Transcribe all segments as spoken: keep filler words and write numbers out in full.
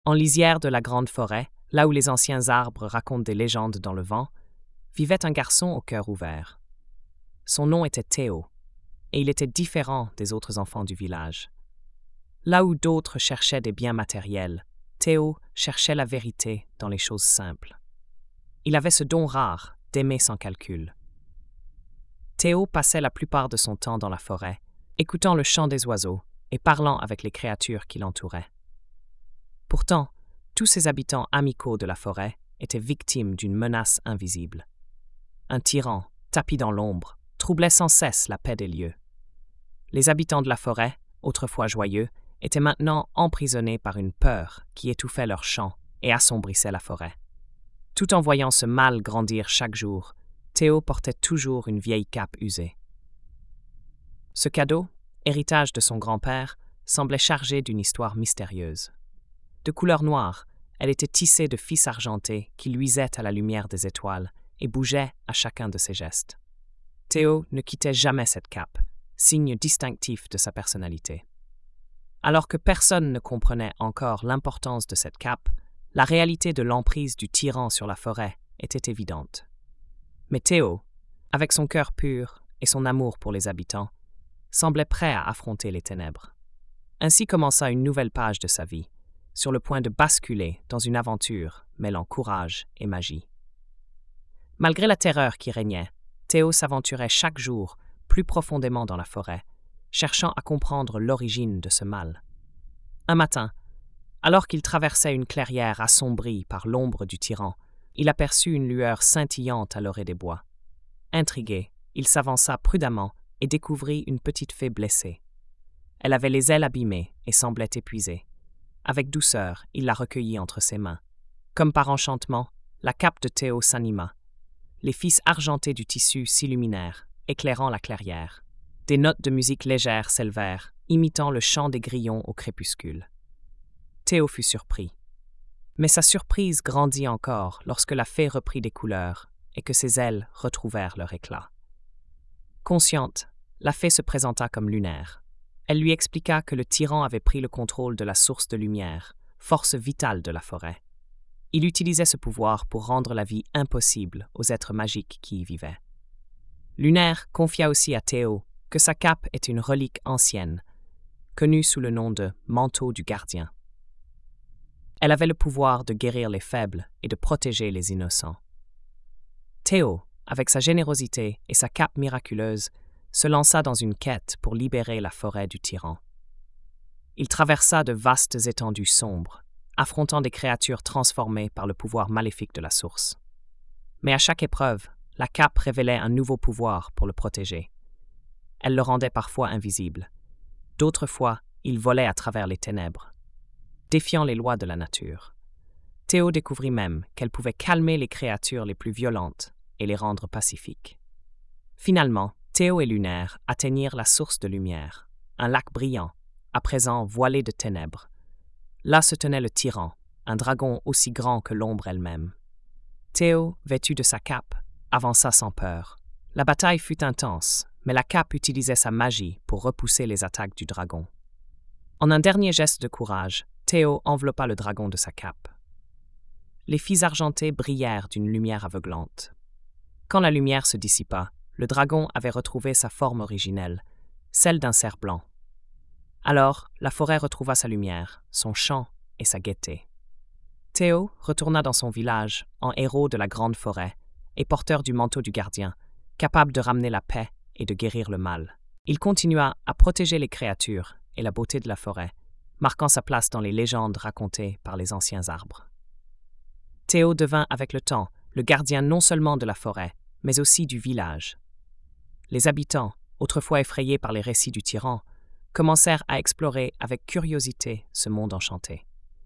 En lisière de la grande forêt, là où les anciens arbres racontent des légendes dans le vent, vivait un garçon au cœur ouvert. Son nom était Théo, et il était différent des autres enfants du village. Là où d'autres cherchaient des biens matériels, Théo cherchait la vérité dans les choses simples. Il avait ce don rare d'aimer sans calcul. Théo passait la plupart de son temps dans la forêt, écoutant le chant des oiseaux et parlant avec les créatures qui l'entouraient. Pourtant, tous ces habitants amicaux de la forêt étaient victimes d'une menace invisible. Un tyran, tapi dans l'ombre, troublait sans cesse la paix des lieux. Les habitants de la forêt, autrefois joyeux, étaient maintenant emprisonnés par une peur qui étouffait leurs chants et assombrissait la forêt. Tout en voyant ce mal grandir chaque jour, Théo portait toujours une vieille cape usée. Ce cadeau, héritage de son grand-père, semblait chargé d'une histoire mystérieuse. De couleur noire, elle était tissée de fils argentés qui luisaient à la lumière des étoiles et bougeaient à chacun de ses gestes. Théo ne quittait jamais cette cape, signe distinctif de sa personnalité. Alors que personne ne comprenait encore l'importance de cette cape, la réalité de l'emprise du tyran sur la forêt était évidente. Mais Théo, avec son cœur pur et son amour pour les habitants, semblait prêt à affronter les ténèbres. Ainsi commença une nouvelle page de sa vie, sur le point de basculer dans une aventure mêlant courage et magie. Malgré la terreur qui régnait, Théo s'aventurait chaque jour plus profondément dans la forêt, cherchant à comprendre l'origine de ce mal. Un matin, alors qu'il traversait une clairière assombrie par l'ombre du tyran, il aperçut une lueur scintillante à l'orée des bois. Intrigué, il s'avança prudemment et découvrit une petite fée blessée. Elle avait les ailes abîmées et semblait épuisée. Avec douceur, il la recueillit entre ses mains. Comme par enchantement, la cape de Théo s'anima. Les fils argentés du tissu s'illuminèrent, éclairant la clairière. Des notes de musique légère s'élevèrent, imitant le chant des grillons au crépuscule. Théo fut surpris. Mais sa surprise grandit encore lorsque la fée reprit des couleurs et que ses ailes retrouvèrent leur éclat. Consciente, la fée se présenta comme lunaire. Elle lui expliqua que le tyran avait pris le contrôle de la source de lumière, force vitale de la forêt. Il utilisait ce pouvoir pour rendre la vie impossible aux êtres magiques qui y vivaient. Lunaire confia aussi à Théo que sa cape est une relique ancienne, connue sous le nom de manteau du gardien. Elle avait le pouvoir de guérir les faibles et de protéger les innocents. Théo, avec sa générosité et sa cape miraculeuse, se lança dans une quête pour libérer la forêt du tyran. Il traversa de vastes étendues sombres, affrontant des créatures transformées par le pouvoir maléfique de la source. Mais à chaque épreuve, la cape révélait un nouveau pouvoir pour le protéger. Elle le rendait parfois invisible. D'autres fois, il volait à travers les ténèbres, défiant les lois de la nature. Théo découvrit même qu'elle pouvait calmer les créatures les plus violentes et les rendre pacifiques. Finalement, Théo et Lunaire atteignirent la source de lumière, un lac brillant, à présent voilé de ténèbres. Là se tenait le tyran, un dragon aussi grand que l'ombre elle-même. Théo, vêtu de sa cape, avança sans peur. La bataille fut intense, mais la cape utilisait sa magie pour repousser les attaques du dragon. En un dernier geste de courage, Théo enveloppa le dragon de sa cape. Les fils argentés brillèrent d'une lumière aveuglante. Quand la lumière se dissipa, le dragon avait retrouvé sa forme originelle, celle d'un cerf blanc. Alors, la forêt retrouva sa lumière, son chant et sa gaieté. Théo retourna dans son village, en héros de la grande forêt, et porteur du manteau du gardien, capable de ramener la paix et de guérir le mal. Il continua à protéger les créatures et la beauté de la forêt, marquant sa place dans les légendes racontées par les anciens arbres. Théo devint avec le temps le gardien non seulement de la forêt, mais aussi du village. Les habitants, autrefois effrayés par les récits du tyran, commencèrent à explorer avec curiosité ce monde enchanté.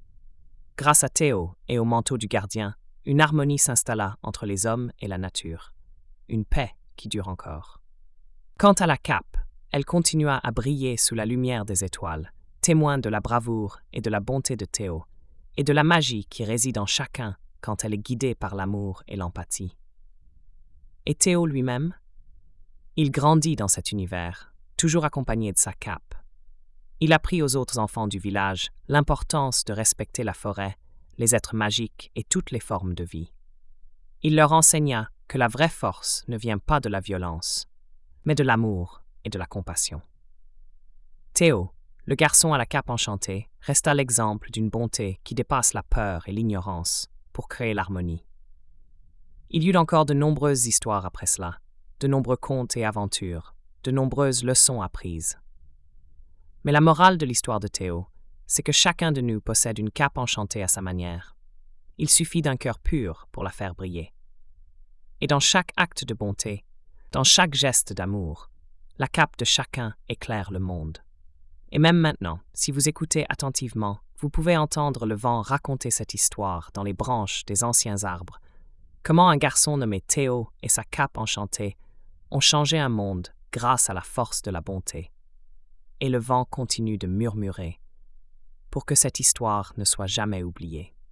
Grâce à Théo et au manteau du gardien, une harmonie s'installa entre les hommes et la nature, une paix qui dure encore. Quant à la cape, elle continua à briller sous la lumière des étoiles, témoin de la bravoure et de la bonté de Théo, et de la magie qui réside en chacun quand elle est guidée par l'amour et l'empathie. Et Théo lui-même? Il grandit dans cet univers, toujours accompagné de sa cape. Il apprit aux autres enfants du village l'importance de respecter la forêt, les êtres magiques et toutes les formes de vie. Il leur enseigna que la vraie force ne vient pas de la violence, mais de l'amour et de la compassion. Théo, le garçon à la cape enchantée, resta l'exemple d'une bonté qui dépasse la peur et l'ignorance pour créer l'harmonie. Il y eut encore de nombreuses histoires après cela, de nombreux contes et aventures, de nombreuses leçons apprises. Mais la morale de l'histoire de Théo, c'est que chacun de nous possède une cape enchantée à sa manière. Il suffit d'un cœur pur pour la faire briller. Et dans chaque acte de bonté, dans chaque geste d'amour, la cape de chacun éclaire le monde. Et même maintenant, si vous écoutez attentivement, vous pouvez entendre le vent raconter cette histoire dans les branches des anciens arbres. Comment un garçon nommé Théo et sa cape enchantée ont changé un monde grâce à la force de la bonté. Et le vent continue de murmurer pour que cette histoire ne soit jamais oubliée.